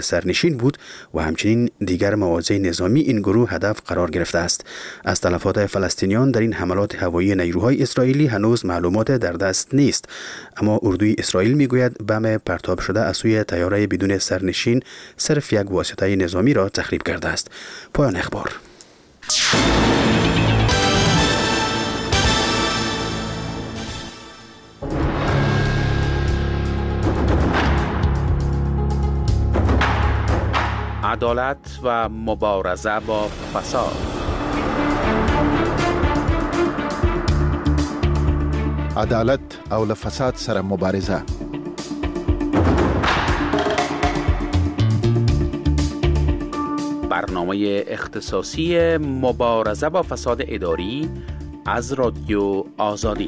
سرنشین بود و همچنین دیگر مواضع نظامی این گروه هدف قرار گرفته است. از تلفات فلسطینیان در این حملات هوایی نیروهای اسرائیلی هنوز معلومات در دست نیست، اما اردوی اسرائیل میگوید بم پرتاب شده از سوی طیاره بدون سرنشین صرف یک واسطه نظامی را تخریب کرده است. پایان اخبار. عدالت و مبارزه با فساد. عدالت او له فساد سره مبارزه. برنامه اختصاصی مبارزه با فساد اداری از رادیو آزادی.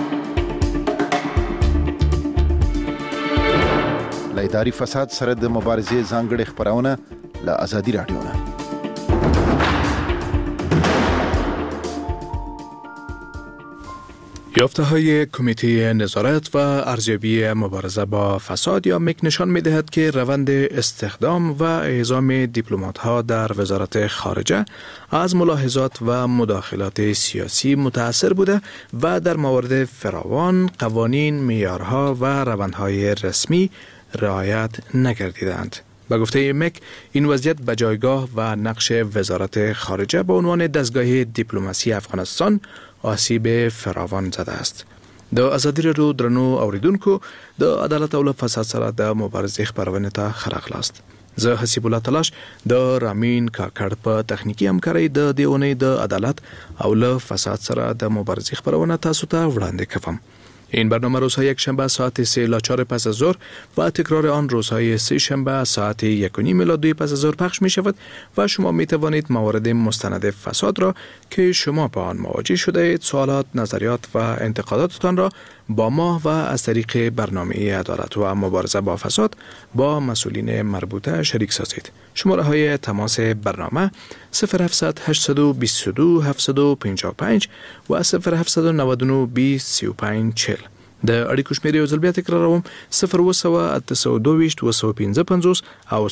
له اداري فساد سره د مبارزې ځانګړې خبرونه له آزادي رادیو نه. یافته‌های کمیته نظارت و ارزیابی مبارزه با فساد یا مک نشان می‌دهد که روند استخدام و اعزام دیپلمات‌ها در وزارت خارجه از ملاحظات و مداخلات سیاسی متأثر بوده و در موارد فراوان قوانین، معیارها و روندهای رسمی رعایت نگردیدند. به گفته مک، این وضعیت به جایگاه و نقش وزارت خارجه به عنوان دستگاه دیپلماسی افغانستان آسیب فراوان زده است. د ازادي رادیو درنو اوریدونکو، د عدالت او فساد سره د مبارزې خبرونه ته خراغلاست. زه حسیب الله تلاش د رامین کاکړ په تخنیکی همکارۍ د دیونې د عدالت او له فساد سره د مبارزې خبرونه تاسو ته وړاندې کوم. این برنامه روزهای یک شنبه ساعت 3 الی 4 پس از ظهر و تکرار آن روزهای سه شنبه ساعت 1 و نیم الی 2 پس از ظهر پخش می شود و شما می توانید موارد مستند فساد را که شما با آن مواجه شده اید، سوالات، نظریات و انتقاداتتان را با ما و از طریق برنامه عدالت و مبارزه با فساد با مسئولین مربوطه شریک سازید. شماره های تماس برنامه 0700 822 755 و 0799 20 35 40. د اړیکو شمیرې یو ځل بیا تکراروم: 0 822 او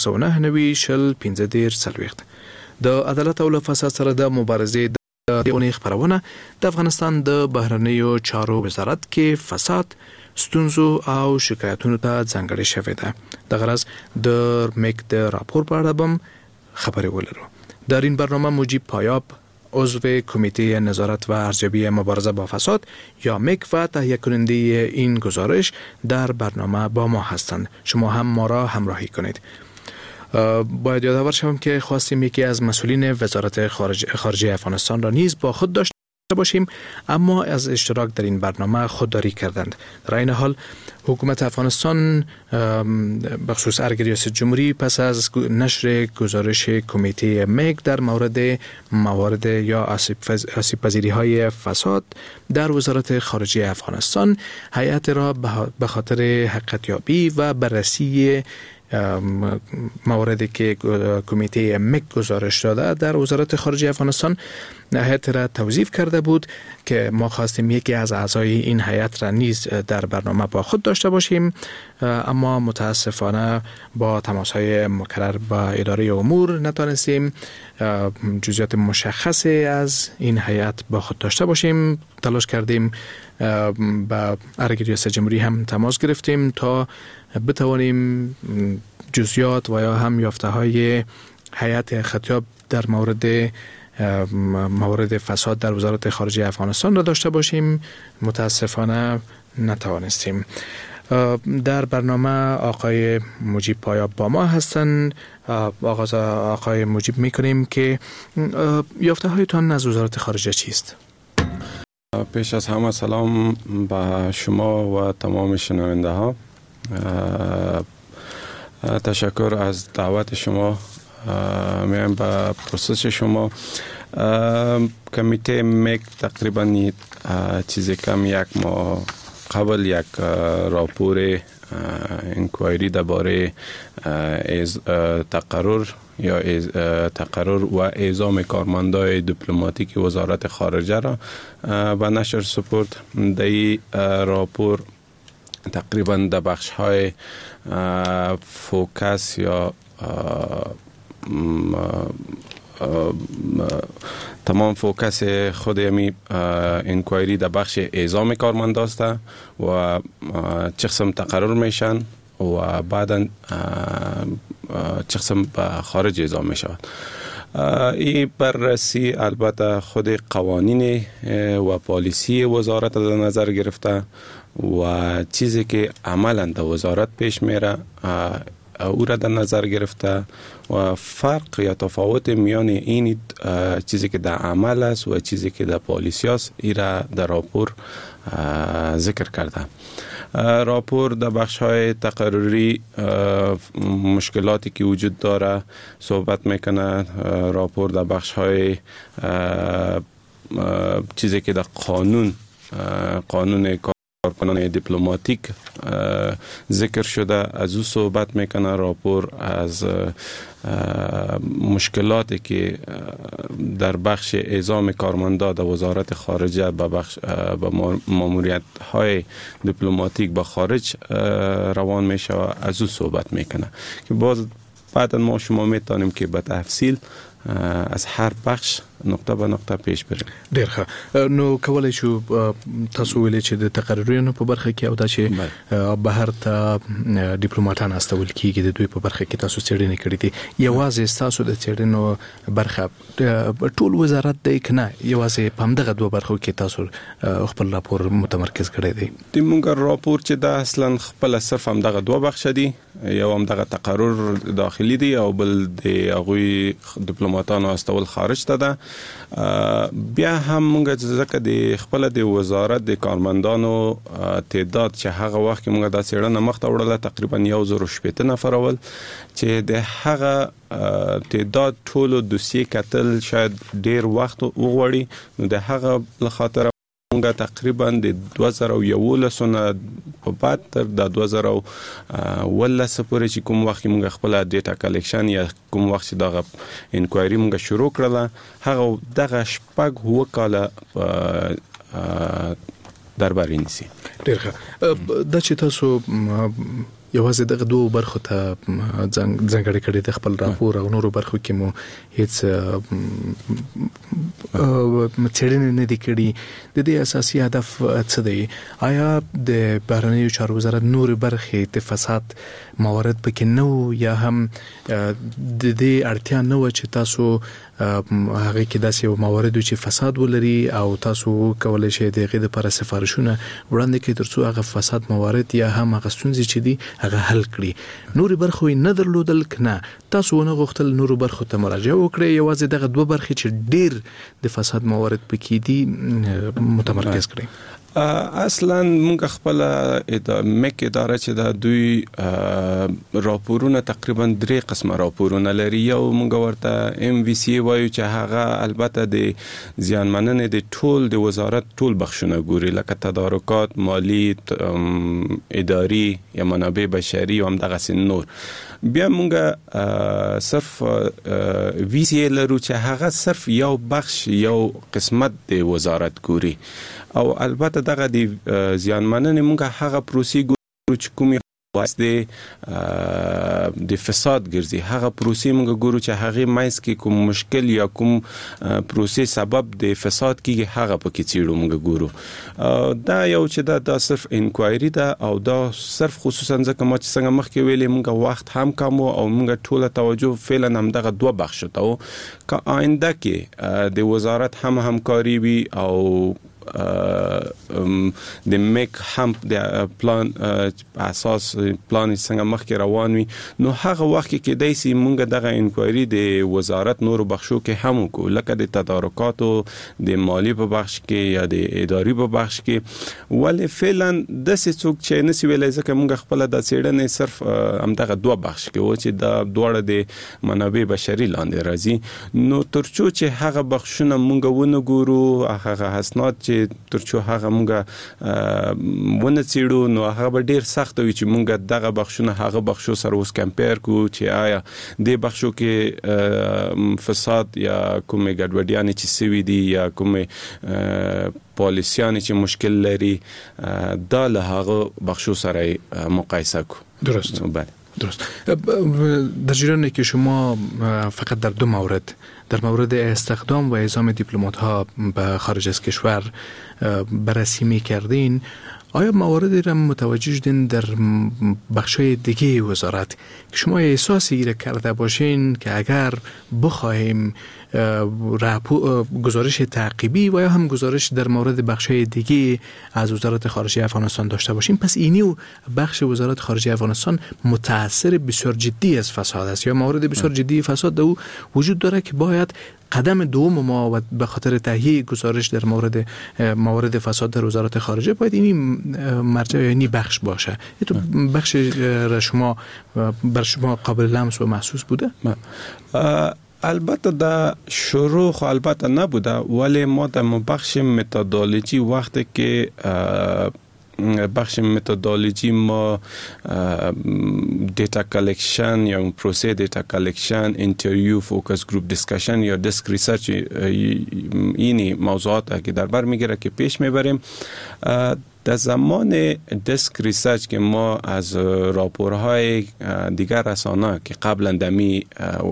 0 د عدالت او فساد سره د مبارزې د اونۍ خبرونه د افغانستان د بهرنیو چارو وزارت کې فساد، ستونزو او شکایتونو ته ځانګړې شوې ده. د غرض د مک د راپور په اړه بم خبرې ولرو. در این برنامه مجیب پایاب، عضو کمیته نظارت و ارزیابی مبارزه با فساد یا مک و تهیه کننده این گزارش در برنامه با ما هستند. شما هم ما را همراهی کنید. باید یادآور شوم که خواستیم یکی از مسئولین وزارت خارجه افغانستان را نیز با خود داشته باشیم، اما از اشتراک در این برنامه خودداری کردند. در این حال حکومت افغانستان بخصوص ارگ ریاست جمهوری پس از نشر گزارش کمیته مک در موارد یا آسیب پذیری های فساد در وزارت خارجه افغانستان، هیئت را به خاطر حقیقت یابی و بررسی مواردی که کمیته مک گزارش داده در وزارت خارجه افغانستان هیئت را توظیف کرده بود که ما خواستیم یکی از اعضای این هیئت را نیز در برنامه با خود داشته باشیم، اما متاسفانه با تماس‌های مکرر با اداره امور نتوانستیم جزئیات مشخصی از این هیئت با خود داشته باشیم. تلاش کردیم با ارگ ریاست جمهوری هم تماس گرفتیم تا بتوانیم جزئیات و یا هم یافته‌های هیئت خطاب در مورد فساد در وزارت خارجه افغانستان را داشته باشیم. متاسفانه نتوانستیم. در برنامه آقای مجیب پایاب با ما هستند. آغاز آقای مجیب میکنیم که یافته‌هایتان از وزارت خارجه چیست؟ پیش از همه سلام به شما و تمام شنونده ها. تشکر از دعوت شما. میایم به پروسس شما. کمیته مک تقریبا چیزی کم یک ماه قبل یک راپور انکوایری درباره تقرر و اعزام کارمندای دیپلماتیک وزارت خارجه را به نشر سپرد. در این راپور تقریبا در بخش‌های فوکس یا تمام فوکس خود یمی انکوایری در بخش اعزام کارمند است و چه قسم تقرر میشن و بعدا چه قسم خارج اعزام میشود. این بررسی البته خود قوانین و پالیسی وزارت در نظر گرفته و چیزی که عملا در وزارت پیش میره او را در نظر گرفته و فرق یا تفاوت میان این چیزی که در عمل است و چیزی که در پالیسی است ای را در راپور ذکر کرده. راپور در بخش‌های تقرری مشکلاتی که وجود داره صحبت میکنه. راپور در بخش‌های چیزی که در قانون کارکنان دیپلماتیک ذکر شده از او صحبت میکنه. راپور از مشکلاتی که در بخش اعزام کارمندا در وزارت خارجه به ماموریت های دیپلماتیک به خارج روان میشه و از او صحبت میکنه که باز بعدا ما شما میتونیم که به تفصیل از هر بخش نقطه به نقطه پیش بریم. ډیر ښه. نو کولای شو تاسو ویلې چې د تقرریونو په برخه کې او دا چې بهر ته ډیپلوماټان استول کیږي د دوی په برخه کې تاسو څېړنې کړې دي. یوازې تاسو د څېړنو برخه ټول وزارت د کنه یوازې په همدغه دوه برخو کې تاسو خپل راپور متمرکز کړی دی. د مونږ راپور چې دا اصلا خپل صرف همدغه دوه بخش دي. یو همدغه تقرر داخلي دی او بل د هغوی ډیپلوماټانو استول خارج ته ده. بیا هم مونږ ځکه د خپل د وزارت د کارمندانو تعداد چې هغه وخت کې مونږ د څېړنې مخ ته وړله تقریبا 1080 نفر ول چې د هغه تعداد ټولو دوسیې کتل شاید ډیر وخت وغوړي. نو د هغه لخاطر مونږ تقریبا د 2011 نه په بعد تر د 2019 پورې چې کوم وخت مونږ خپل ډیټا کلیکشن یا کوم وخت دغه انکوایری مونږ شروع کړله هغه دغه شپږ هو کاله درباري نسی. ډیر ښه. دا چې تاسو یوازې دغه دوه برخو ته ځانګړی کړی د خپل راپور او نورو برخو کې مو هیڅ څېړنې نه دي کړي. د دې اساسي هدف څه دی؟ آیا د بهرنیو چارو وزارت نور برخې د فساد موارد پکې نه وو یا هم د دې اړتیا نه و چې تاسو هغه کې داسې یو موارد چې فساد ولري او تاسو کولای شئ د هغې دپاره سفارشونه وړاندې کړئ تر څو هغه فساد موارد یا هم هغه ستونزې چې دي هغه حل کړي؟ نورې برخو یې نه درلودل که نه تاسو ونه غوښتل نورو برخو ته مراجعه وکړئ یوازې دغه دوه برخې چې ډېر د فساد موارد پکې دي متمرکز کړئ؟ اصلا مونږ خپل مک اداره چې د دوی راپورونه تقریبا 3 قسمه راپورونه لري. یو مونږ ورته MVC وایو چې هغه البته د زیانمننې د ټول د وزارت ټول بخشونه ګوري لکه تدارکات مالی اداري یا منابع بشري او همدغه نور. بیا مونږ صرف VCA لرو چې هغه صرف یو بخش یو قسمت د وزارت ګوري او البته دغه د زیانمننې مونږ هغه پروسې ګورو چې کومې واسطه د فساد ګرځي هغه پروسې مونږ ګورو چې هغه مایس کې کوم مشکل یا کوم پروسې سبب د فساد کیږي هغه پکې چیرو مونږ ګورو. دا یو چې دا صرف انکوایری ده او دا صرف خصوصا ځکه ما چې څنګه مخکې ویلې مونږ وخت هم کم او مونږ ټوله توجه فعلا هم دغه دوه بخش ته او که آینده کې د وزارت هم همکاري وي او د میک هم د پلان اساس پلان څنګه مخکې روان وي نو هغه وخت کې دایسي مونږ دغه انکوایری د وزارت نورو بخشو کې هم کو لکه د تدارکاتو د مالی په بخش کې یا د اداري په بخش کې ولې فعلا د څوک چې نسی ویلای ځکه مونږ خپل د څېړنې صرف هم دغه دوه بخش کې و چې د دوړه د منابع بشري لاندې راځي نو ترڅو چې هغه بخشونه مونږ ونه ګورو هغه اسناد چې چې ترڅو هغه مونږه ونه چیړو نو هغه ډیر سخت وي چې مونږه دغه بخښونه هغه بخښو سره اوس کمپیر کو چې آیا د بخښو کې فساد یا کومه ګډوډیانې چې سوي دي یا کومه پالیسیانې چې مشکل لري دا له هغه بخښو سره مقایسه کو. درست. درست. در جریان که شما فقط در دو مورد، در مورد استخدام و اعزام دیپلمات‌ها به خارج از کشور بررسی می‌کردین، آیا مواردی را متوجه شدین در بخشای دیگه وزارت که شما احساسی را کرده باشین که اگر بخواهیم گزارش تعقیبی و یا هم گزارش در مورد بخشای دیگه از وزارت خارجه افغانستان داشته باشیم، پس اینی بخش وزارت خارجه افغانستان متاثر بسیار جدی از فساد است یا موارد بسیار جدی فساد در او وجود داره که باید قدم دوم ما و به خاطر تهیه گزارش در موارد فساد در وزارت خارجه باید اینی مرجع یا اینی بخش باشه. تو بخش را شما بر شما قابل لمس و محسوس بوده؟ البته در شروع خو البته نبوده، ولی ما در بخش متدولوژی وقتی که بخش متدولوژی ما دیتا کلکشن یا پروسه دیتا کلکشن، اینترویو، فوکس گروپ دیسکشن یا دسک ریسرچ اینی موضوعات که در بر میگیره که پیش میبریم. در زمان دسک ریسرچ که ما از راپورهای دیگر رسانه که قبلا دمی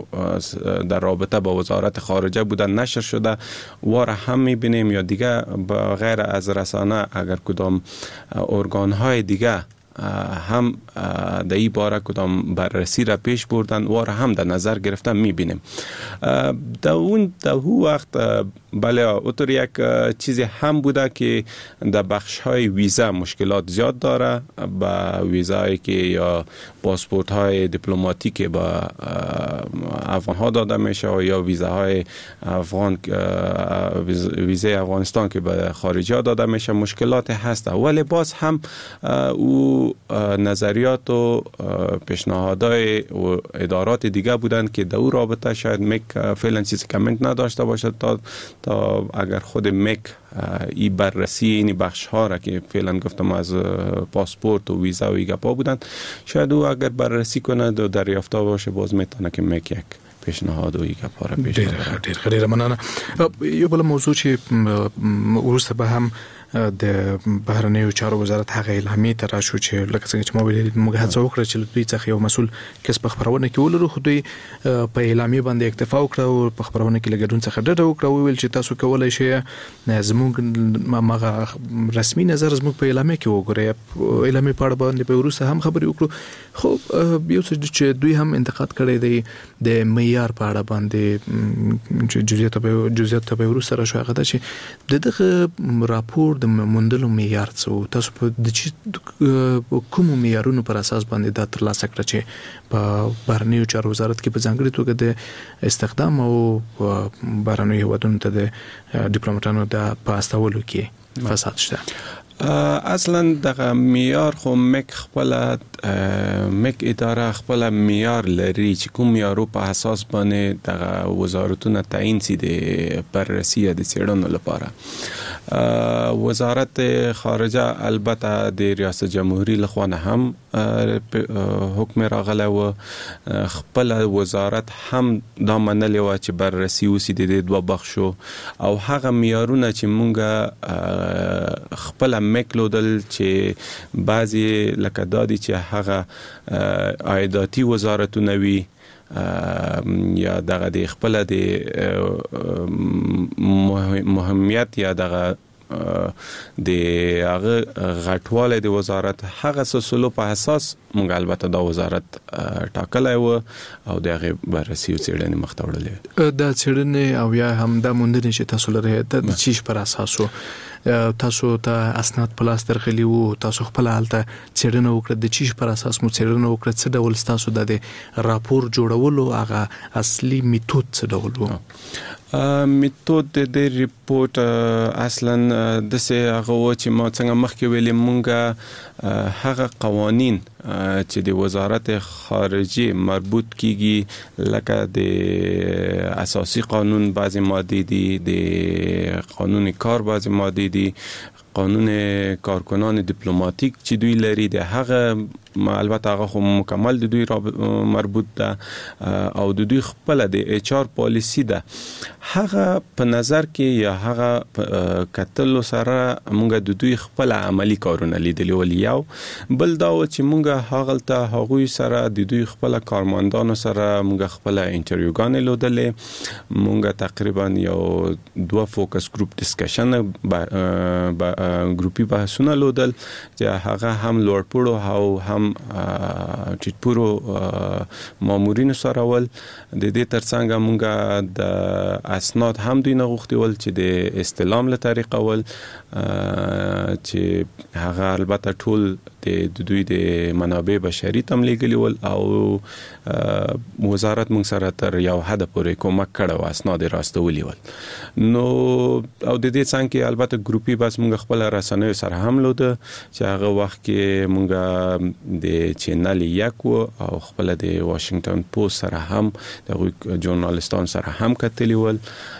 در رابطه با وزارت خارجه بودن نشر شده واره هم میبینیم یا دیگه با غیر از رسانه اگر کدام ارگانهای دیگه هم در این باره کدام بررسی را پیش بردن واره هم در نظر گرفتن میبینیم. در اون وقت بله اوتر یک چیزی هم بوده که در بخش های ویزا مشکلات زیاد داره، با ویزایی که یا پاسپورت های دیپلماتیک با افغان ها داده میشه یا ویزاهای افغان ویزای افغانستان که به خارجی ها داده میشه مشکلات هست، ولی باز هم او نظریات و پیشنهادهای و ادارات دیگه بودن که در او رابطه شاید فعلا چیزی کامنت نداشته باشد تا اگر خود ای بررسی این بخش ها را که فعلا گفتم از پاسپورت و ویزا و ایگپا بودن شاید او اگر بررسی کنه و دریافته باشه باز میتونه که یک پیشنهاد و ایگپا را پیش ببره. خیلی مننه. یه بله موضوع چې ورسته به هم د بهرنیو چارو وزارت هغه اعلامیه تر شو چې لکه څنګه چې ما ویل موږ هڅه وکړه چې دوی څخه یو مسؤل کس په خبرونه کې ولرو، خو دوی په اعلامیه باندې اکتفا وکړه او په خبرونه کې لګډون څخه ډډه وکړه او ویل چې تاسو کولای شئ زموږ ماغه رسمي نظر زموږ په اعلامیه کې وګورئ. اعلامیه په اړه باندې په ورسته هم خبرې وکړو، خو یو څه چې دوی هم انتقاد کړی دی د معیار په اړه باندې جزئیات په ورسته را شو هغه چې دغه راپور د موندلو معیار څه تاسو په د کوم معیارونو پر اساس باندې د ترلاسه کړ چې په بهرنیو چارو وزارت کې په ځانګړي توګه د استخدام او بهرنیو هیوادونو ته د ډیپلوماټانو د پاستولو کې فساد شته؟ اصلا دغه معیار خو خپل اداره خپل معیار لري چې کوم معیارو په اساس باندې دغه وزارتونه تعیین سي د بررسی د څېړنو لپاره. وزارت خارجه البته د ریاست جمهوریت لخوا نه هم حکم راغله و خپل وزارت هم دا منلې و چې بررسی وسي د دوه بخشو او هغه معیارونه چې مونږه خپل مکلودل چې بعضی لکه دادی چې هغه عایداتی وزارتونه وی یا دغه د خپل د مهمیت یا دغه د هغه غټواله د وزارت هغه سلسله په اساس مونږ البته د وزارت ټاکلای و او دغه بررسی څېړنې مخته وړلې د څېړنې او یا هم د موندنې چې تاسو لري د چیش پر اساس تاسو ته اسناد پلاس درغلي وو، تاسو خپل حالت څېړنه وکړه، د چیش پر اساس مو څېړنه وکړه، څه ډول تاسو د راپور جوړولو هغه اصلي میتود څه ډول وو؟ میتود د ریپورت اصلا د سه هغه چې ما څنګه مخکې ویلې مونږه هغه قوانین چې د وزارت خارجه مربوط کیږي لکه د اساسی قانون بعضی ماده دي د قانون کار بعضی ماده دي قانون کارکنان دیپلماتیک چې دوی لري د هغه البته هغه خو مکمل د دوی مربوط ده او د دوی خپل د اچ آر پالیسی ده هغه په نظر کې یا هغه کتل سره مونږ د دوی خپل عملی کارونه لیدلی ولیاو بل دا چې مونږ هغه ته هغوی سره د دوی خپل کارمندانو سره مونږ خپل انټرویوګان لیدلې مونږ تقریبا یو 2 فوکس ګروپ ډیسکشن ګروپي بحثونه لیدل چې هغه هم لوړپوړو او هم ټیټپورو مامورینو سره ول د دې ترڅنګ مونږ د اسناد هم دوی نه غوښتي ول چې د استلام له طریقه ول چې هغه البته ټول د دوی د منابع بشري تم لګلی ول او وزارت مونږ سره تر یو حد پورې کومک کړو اسناد راستولي ول نو او د دې څنګه البته ګروپي بس مونږ خپل رسنوي سره هم لود چې هغه وخت کې مونږ د چینل یکو او خپل د واشنگټن پوسټ سره هم د ژورنالستان سره هم کتلی ول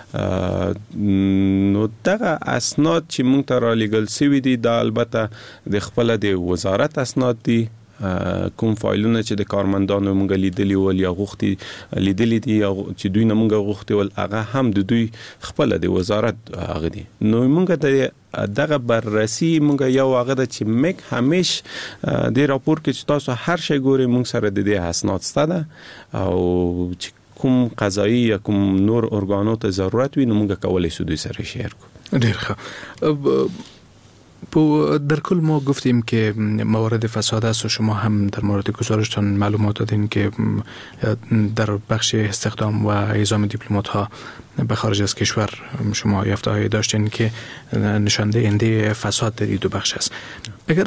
نو دغه اسناد چې مونږ ته را لېږل سوي دي دا البته د خپل د وزارت اسناد دي کوم فایلونه چې د کارمندانو مونږ لیدلی ول یا غوښتي لیدلی دي یا چې دوی نه مونږ غوښتي ول هغه هم د دوی خپل د وزارت هغه دي نو مونږ د دغه بررسي مونږ یو هغه د چې مک همیش د راپور کې چې تاسو هر شی ګوري مونږ سره د دې اسناد ستاده او چې کوم قضایی یا کوم نور ارګانو ته ضرورت وي نو مونږ کولای شو دوی سره شیر کو ډیر ښه در کل ما گفتیم که موارد فساد است و شما هم در مورد گزارشتان معلومات دادین که در بخش استخدام و اعزام دیپلمات ها به خارج از کشور شما یافته‌هایی داشتین که نشان دهنده فساد در این دو بخش است. اگر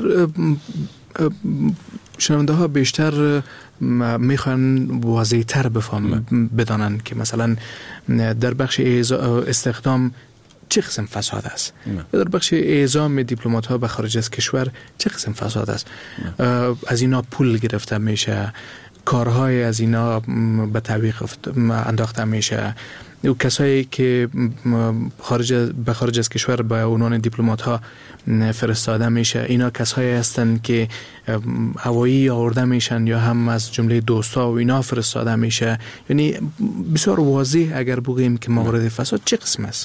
شنونده ها بیشتر میخوان واضح‌تر بدانن که مثلا در بخش استخدام چه قسم فساد است در بخش اعزام دیپلمات ها به خارج از کشور چه قسم فساد است از اینا پول گرفته میشه کارهای از اینا به تعویق انداخته میشه و کسایی که به خارج از کشور به عنوان دیپلمات ها فرستاده میشه اینا کسایی هستند که هوایی آورده میشن یا هم از جمله دوستا و اینا فرستاده میشه یعنی بسیار واضح اگر بگوییم که موارد فساد چه قسم است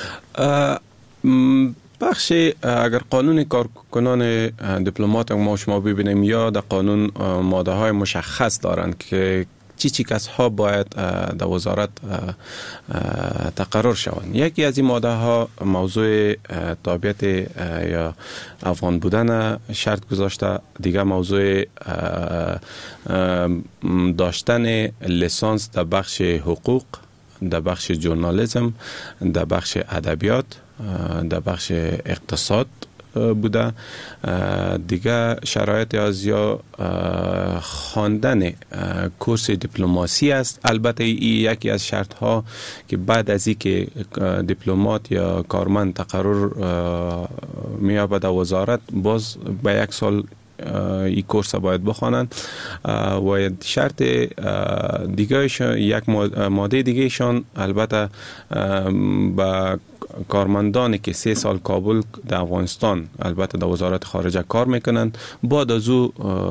بخش اگر قانون کارکنان دیپلمات ما شما ببینیم یا در قانون ماده های مشخص دارند که چی کس ها باید در وزارت تقرر شوند یکی از این ماده ها موضوع تابعیت یا افغان بودن شرط گذاشته دیگه موضوع داشتن لیسانس در بخش حقوق در بخش ژورنالیسم در بخش ادبیات در بخش اقتصاد بوده دیگه شرایط از یا خواندن کورس دیپلماسی است البته این یکی از شرط ها که بعد از اینکه دیپلمات یا کارمند تقرر می‌یابد در وزارت باز به 1 سال این کورس باید بخوانند و شرط دیگه یک ماده دیگه شان البته با کارمندانی که 3 سال کابل در افغانستان البته در وزارت خارجه کار میکنند بعد از او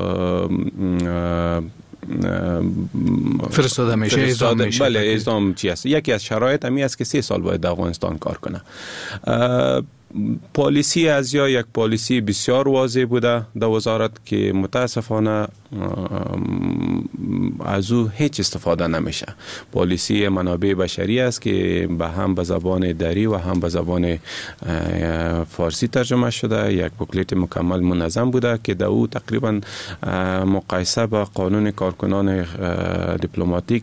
فرستاده میشه اعزام میشه بله اعزام چی است یکی از شرایط همی است که 3 سال باید در افغانستان کار کنه پالیسی از یا یک پالیسی بسیار واضح بوده در وزارت که متاسفانه از او هیچ استفاده نمیشه پالیسی منابع بشری است که هم به زبان دری و هم به زبان فارسی ترجمه شده یک بوکلت مکمل منظم بوده که در او تقریبا مقایسه با قانون کارکنان دیپلماتیک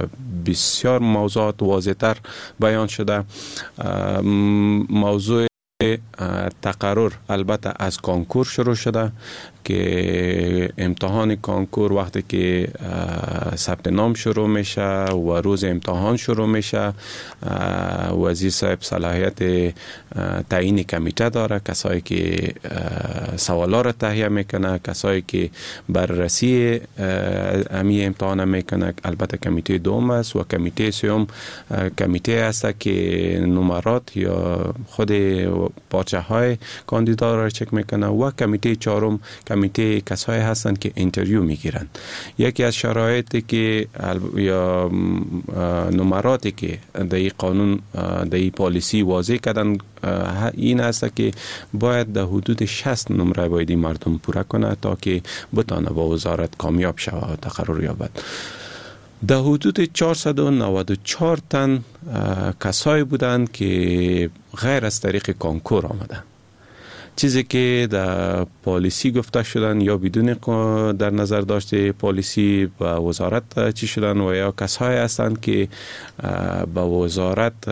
بسیار موضوعات واضح‌تر بیان شده موضوع تقرر البته از کنکور شروع شده که امتحان کنکور وقتی که ثبت نام شروع میشه و روز امتحان شروع میشه، وزیر صاحب صلاحیت تعیین کمیته داره، کسایی که سوالا را تهیه میکنه، کسایی که بررسی امی امتحان میکنه. البته کمیته دوم است و کمیته سوم کمیته است که نمرات یا خود پارچه های کاندیدا را چک میکنه و کمیته چهارم کمیته کسایی هستند که اینترویو میگیرن. یکی از شرایطی که یا نمراتی که در این قانون در این پالیسی واضح کردن این است که باید در حدود 60 نمره باید مردم پوره کنه تا که بتانه با وزارت کامیاب شود و تقرر یابد. در حدود 494 تن کسایی بودند که غیر از طریق کنکور آمدن، چیزی که در پالیسی گفته شدن یا بدون در نظر داشته پالیسی به وزارت چی شدن و یا کسایی هستند که به وزارت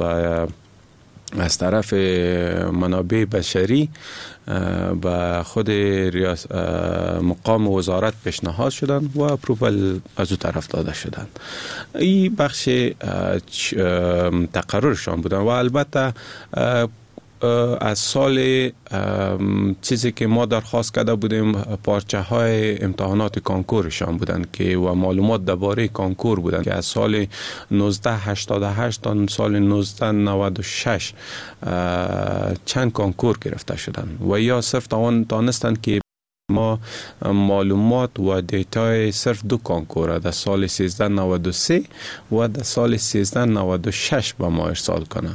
از طرف منابع بشری به خود مقام وزارت پیشنهاد شدن و اپرووال از او طرف داده شدن. این بخش تقررشان بودن و البته از سال چیزی که ما درخواست کرده بودیم پارچه های امتحانات کانکورشان بودن که و معلومات درباره کانکور بودن که از سال 1988 تا سال 1996 چند کانکور گرفته شدن و یا صرف دانستند که ما معلومات و دیتای صرف دو کانکور در سال 1393 و در سال 1396 به ما ارسال کنه.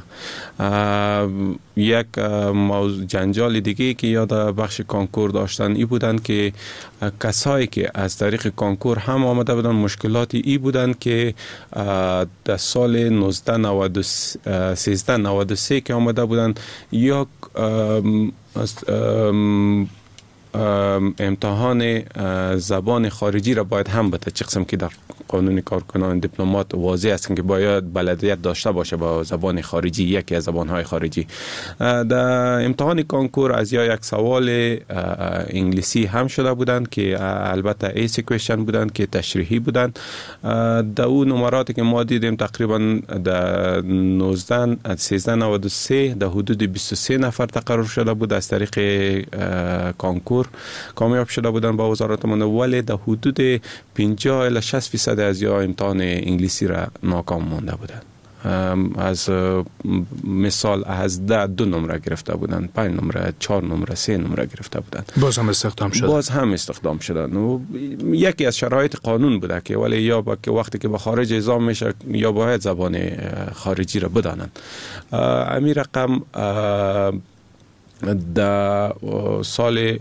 یک جنجال دیگه که یاد بخش کانکور داشتن ای بودن که کسایی که از طریق کانکور هم آمده بودن مشکلاتی ای بودن که در سال 1393 که آمده بودن یا امتحان زبان خارجی را باید هم بده، چه قسم که در قانون کارکنان دیپلمات واضح است که باید بلدیت داشته باشه با زبان خارجی، یکی از زبانهای خارجی. در امتحان کانکور از یا یک سوال انگلیسی هم شده بودند که البته ایسی کوئسچن بودند که تشریحی بودند. در اون نمراتی که ما دیدیم تقریبا در 1393 در حدود 23 نفر تقرر شده بود از طریق کانکور کامیاب شده بودن با وزارت من، ولی در حدود 50 الی 60% از یا امتحان انگلیسی را ناکام مانده بودند. از مثال از 2 نمره گرفته بودن، 5 نمره، 4 نمره، 3 نمره گرفته بودن. باز هم استخدام شدن. و یکی از شرایط قانون بوده که ولی یا که وقتی که به خارج اعزام میشه یا باید زبان خارجی را بدانن. امی رقم در سال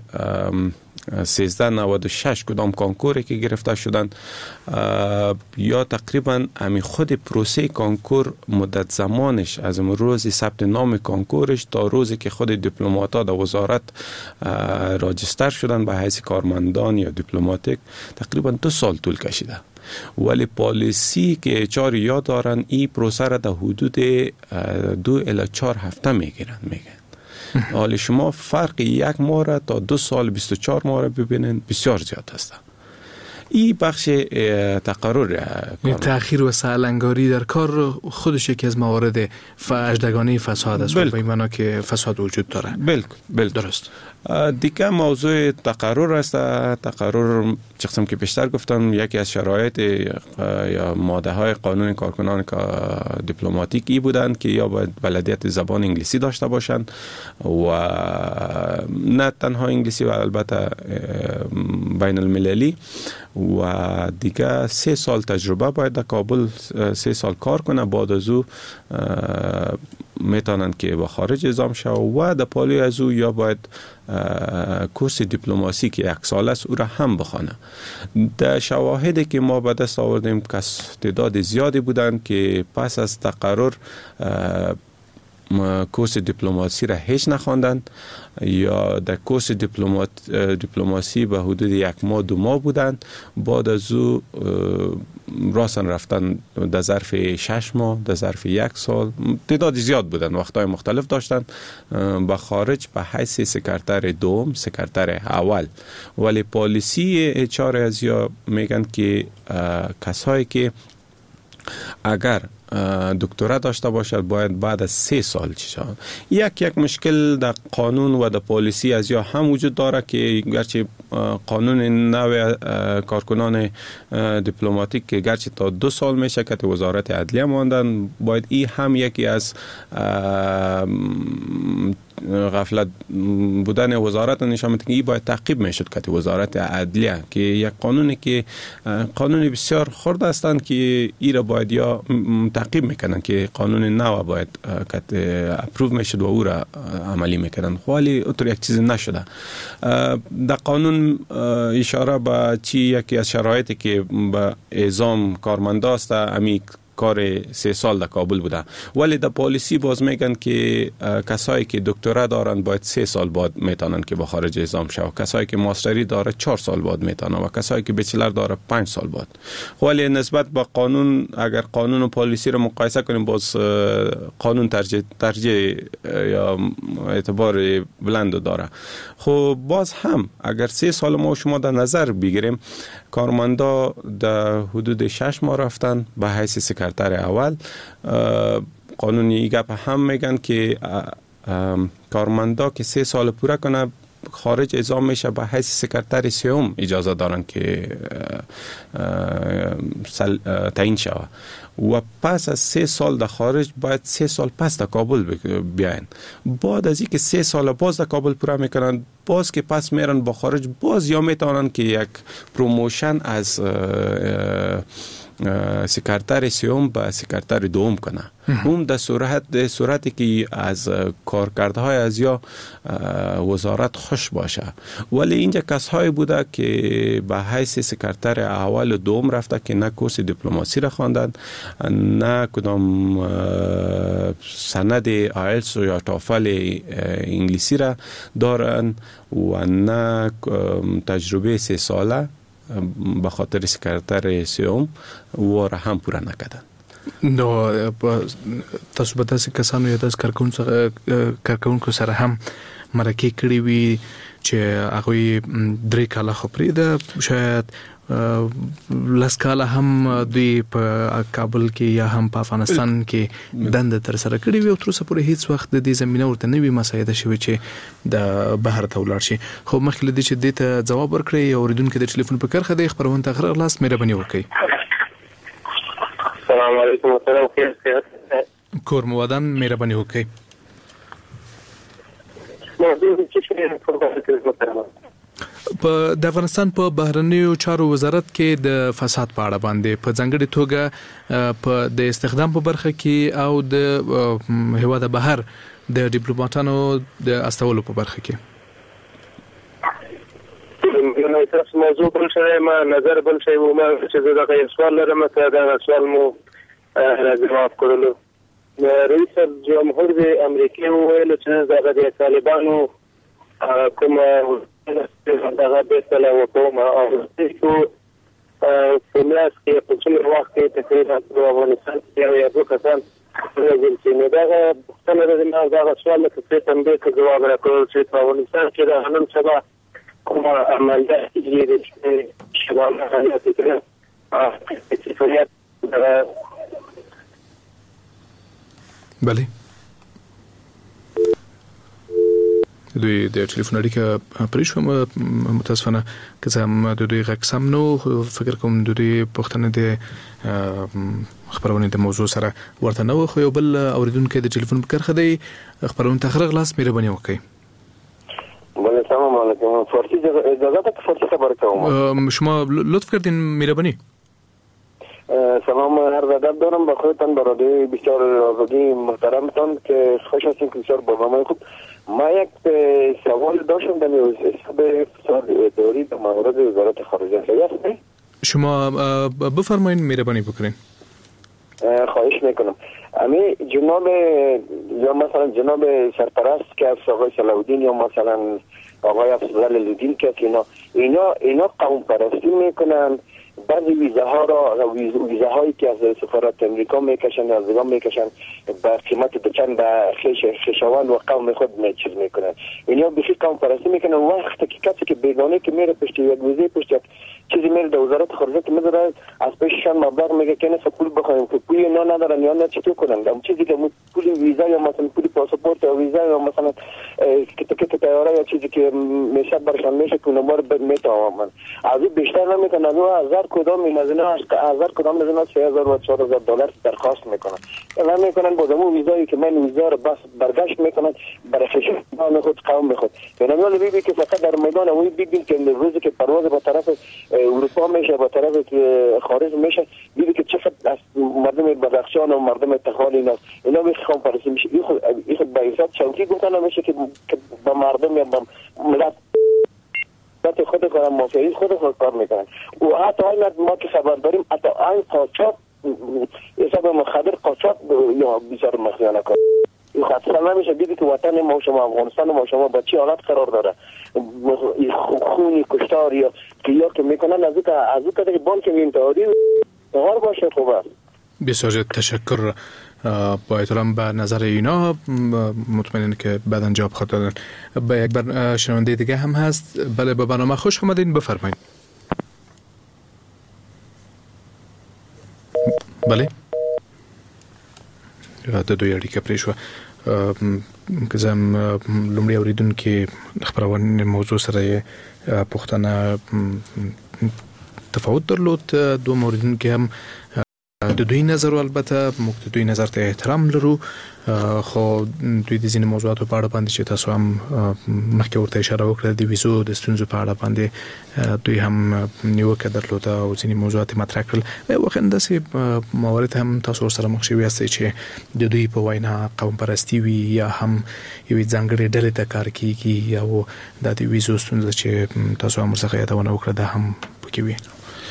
1396 کدام کانکوری که گرفته شدن یا تقریبا همین خود پروسه کانکور مدت زمانش از روز ثبت نام کانکورش تا روزی که خود دیپلمات‌ها در وزارت راجستر شدن به حیث کارمندان یا دیپلماتیک تقریبا 2 سال طول کشیده. ولی پالیسی که چار یاد دارن این پروسه را در حدود 2 الی 4 هفته میگن. حالا شما فرق 1 ماه را تا 2 سال 24 ماه را ببینین بسیار زیاد است. این بخش تقرر تأخیر و سهلنگاری در کار خودش یکی از موارد اجدگانی فساد است و به این معنا که فساد وجود داره. بلکل درست. دیگه موضوع تقرر است. تقرر چقدر که بیشتر گفتم یکی از شرایط یا ماده های قانون کارکنان دیپلماتیکی بودند که یا باید بلدیت زبان انگلیسی داشته باشند و نه تنها انگلیسی و البته بین المللی و دیگه 3 سال تجربه باید در کابل 3 سال کار کنه. بعد از او میتونن که به خارج اعزام شو و در پالی از او یا باید کورس دیپلماسی که 1 سال است او را هم بخونه. در شواهدی که ما به دست آوردیم تعداد زیادی بودند که پس از تقرر کورس دیپلماسی را هیچ نخواندن یا در کورس دیپلماسی به حدود 1 ماه 2 ماه بودند. بعد از او راسن رفتن در ظرف 6 ماه، در ظرف 1 سال، تعداد زیاد بودن، وقتهای مختلف داشتن به خارج به حیث سکرتر دوم، سکرتر اول. ولی پالیسی HR ازیا میگن که کسایی که اگر دکترا داشته باشد باید بعد از 3 سال چشان. یک مشکل در قانون و در پالیسی از یا هم وجود داره که گرچه قانون نو کارکنان دیپلماتیک که گرچه تا 2 سال میشه که وزارت عدلیه ماندن، باید این هم یکی از غفلت بودن وزارت نشان میده که این باید تعقیب میشد که وزارت عدلیه که یک قانونی که قانونی بسیار خرد هستند که این را باید یا تعقیب میکنن که قانون نو باید که اپروو میشد و او را عملی میکنن، ولی اونطور یک چیز نشده. در قانون اشاره به یکی از شرایطی که به اعزام کارمندا است، امی کار 3 سال در کابل بوده، ولی در پالیسی باز میگن که کسایی که دکترا دارن باید 3 سال بعد میتونن که به خارج اعزام شو، کسایی که ماستری داره 4 سال بعد میتونن و کسایی که بچلر داره 5 سال بعد. ولی نسبت به قانون اگر قانون و پالیسی رو مقایسه کنیم، باز قانون ترجیح یا اعتبار بلند داره. خب باز هم اگر 3 سال ما شما در نظر بگیریم، کارمندا در حدود 6 ماه رفتن به حیث سکرتر اول. قانونی گپ هم میگن که کارمندا که 3 سال پوره کنه خارج اعزام میشه به حیث سکرتر سوم اجازه دارن که تعیین شوه و پس از 3 سال در خارج باید 3 سال پس در کابل بیاین. بعد از اینکه 3 سال باز در کابل پوره میکنن، باز که پس میرن با خارج، باز یا میتونن که یک پروموشن از سکرتر سوم به سکرتر دوم کنه. اون در صورتی که از کارکردهای از یا وزارت خوش باشه. ولی اینجا کسایی بوده که به حیث سکرتر اول و دوم رفته که نه کورس دیپلماسی را خواندن، نه کدام سند آیلتس یا توفل انگلیسی را دارن و نه تجربه 3 ساله به خاطر سکرتر سوم و را هم پوره نکردن. نو تاسو به تاسو کسانو یا تاسو کارکونکو سره هم مرکه کړی وي چې هغه 3 کاله خو پرېده، شاید لس کاله هم دوی په کابل کې یا هم په افغانستان کې دنده تر سره کړې وي او تر اوسه پورې هیڅ وخت د دې زمينه ورته نه وي مساعده شوی چې د بهر ته ولاړ شي. خو مخکې له دې چې دې ته ځواب ورکړي او اوریدونکو د ټلیفون په کرخه د خبرونه ته غره لاس مهرباني وکړئ. السلام علیکم ورحمۃ الله. کور مودان مهرباني وکړئ. د افغانستان په بهرنیو چارو وزارت کې د فساد په اړه باندې په ځانګړي توګه په د استخدام په برخه کې او د هیواد بهر د ډیپلوماټانو د استولو په برخه کې نو تاسو موضوع بل شي ما نظر بل شي و ما چې دا یو سوال لرم ته دا سوال مو جواب کړلو. رئیس جمهور د امریکا ویل چې دا د طالبانو کوم دغه بسله وکوم او چې په لاس کې په څومره وخت کې تقریبا په افغانستان کې یو کسان چې نو دا څنګه د ما دا سوال ته څه تم به جواب راکړل چې په افغانستان کې د نن سبا کوم عملیات دي چې شباب عملیات کړي چې فریاد بله دوی د ټلیفون اړیکه پرې شو. متاسفانه که زم د دوی غږ نو فکر کوم د دوی پښتنه د خبرونه د موضوع سره ورته نو خو یو بل اوریدونکو د ټلیفون په کرخه دی خبرونه تخرغ لاس مهرباني وکړئ. السلام علیکم. فارسی اجازه ده که فارسی خبر کنم؟ شما لطف کردین مهربانی. سلام عرض ادب دارم به خودتان برادر بسیار آزادی محترمتان که خوش هستیم که بسیار برنامه خوب. ما یک سوال داشتم در حساب فساد اداری در مورد وزارت خارجه است. شما بفرمایید مهربانی بکنین. خواهش میکنم. امی جناب یا مثلا جناب سرپرست که آقای صلاح الدین یا مثلا آقای افضل الدین که اینا قوم پرستی میکنن، بعضی ویزاهایی که از سفارت امریکا میکشن از ایران میکشن به قیمت دوچند به خیشاوند و قوم خود چیز میکنن. اینا بخی قوم پرستی میکنن. وقتی که کسی که بیگانه که میره پشت یک ویزه پشت یک چیزی میره در وزارت خارجه که میذاره از پیششان مبلغ میگه که نه پول بخوایم که پولی اینا ندارن یا نه چطور کنن. اون چیزی که پول ویزا یا مثلا پول پاسپورت یا ویزا یا مثلا تیکت طیاره یا چیزی که میشه برشان میشه که نمبر میتوامن از این بیشتر نمیکنن. از 1000 کدام این از اینا 1000 کدام از اینا 3000 و 4000 دلار درخواست میکنن. اینا میکنن با اون ویزایی که من ویزا رو بس برگشت میکنن برای خشم خود قوم خود. اینا میگن که فقط در میدان اون ببین که روزی که پرواز با طرف اروپا میشه با طرف خارج میشه دیدی که چقدر از مردم بدخشان و مردم تخال اینا میخوام پرسی میشه. این خود به حساب چونکی گفتن میشه که با مردم یا با ملت خود کارم مافیایی خود کار میکنن و حتی ما که خبر داریم حتی این قاچاق حساب مخدر قاچاق یا بسیار مخیانه کار این خاطر نمیشه. دیدی که وطن ما شما افغانستان ما شما با چی حالت قرار داره خونی کشتار یا که میکنن از اون که بانک انتحاری هر باشه خوب است. بسیار تشکر. با احترام به نظر اینا مطمئنم که بعداً جواب خواهد دادن. با یک شنونده دیگه هم هست. بله به برنامه خوش آمدین بفرمایید. بله د دوی اړیکه پرې شوه که زه هم لومړی اوریدونکي خپرونې موضوع سره پوښتنه تفاوت درلود. دوم اوریدونکي هم د دوی نظر البته موږ د دوی نظر ته احترام لرو خو دوی د ځینې موضوعاتو په اړه باندې چې تاسو هم مخکې ورته اشاره وکړه د ویزو د ستونزو په اړه باندې دوی هم نیوکه درلوده او ځینې موضوعات مطرح کړل. واقعا داسې موارد هم تاسو ورسره مخ شوي یاستئ چې د دوی په وینا قوم پرستی وي یا هم یوې ځانګړې ډلې ته کار کیږي او دا د ویزو ستونزه چې تاسو هم ورڅخه یادونه وکړه دا هم پکې وي.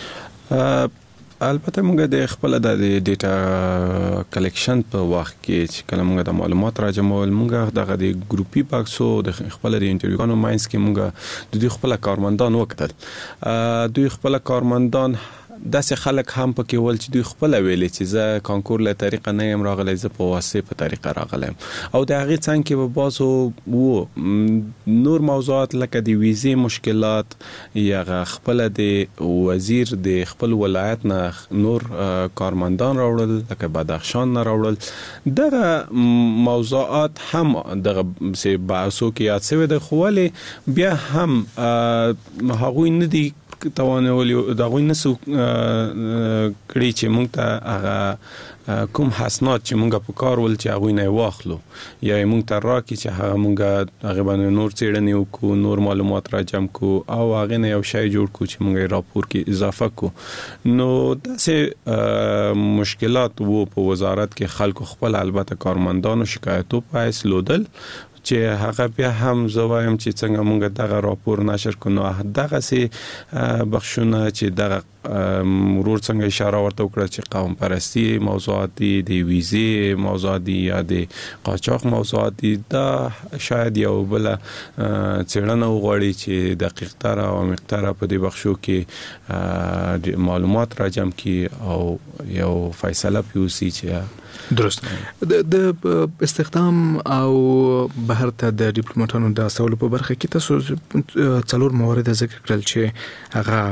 البته موږ د خپل د ډیټا کلیکشن په وخت کې چې کله موږ د معلومات راجمول موږ دغه د ګروپي باکسو د خپل د انټرویوګانو ماینس کې موږ د دوی خپل کارمندان وکړل. دوی خپل کارمندان داسې خلک هم پکې ول چې دوی خپل ویلې چې زه کانکور له طریقه نه يم راغلی زه په واسطه په طریقه راغلم او د هغه څنګه کې به بازو نور موضوعات لکه د ویزې مشکلات یا خپل د وزیر د خپل ولایت نه نور کارمندان راوړل لکه بدخشان نه راوړل دغه موضوعات هم دغه سه باسو کې یاد شوی د خوالي بیا هم هغوی نه دي توانولي دغه نسو کړي چې موږ ته هغه کوم حسنات چې موږ په کار ول چې هغه نه واخلو یا موږ ته راکې چې هغه موږ هغه باندې نور څېړنې وکړو نور معلومات راجم کو او هغه نه یو شی جوړ کو چې موږ راپور کې اضافه کو. نو داسې مشکلات وو په وزارت کې خلکو خپل البته کارمندانو شکایتو پایس لودل چې هغه بیا هم زوایم چې څنګه موږ دغه راپور نشر کړو دغه سي بخښونه چې دغه مرور څنګه اشاره ورته وکړه چې قوم پرستی موضوعات دي د ویزې موضوعات دي یا د قاچاق موضوعات دي دا شاید یو بل څېړنه وغواړي چې دقیق تر او مقدار په دې بخښو کې معلومات راجم کړي او یو فیصله پیوسی چې درست د استخدام او بهر ته د ډیپلوماټانو د استولو په برخه کې تاسو څلور موارد ذکر کړل چې هغه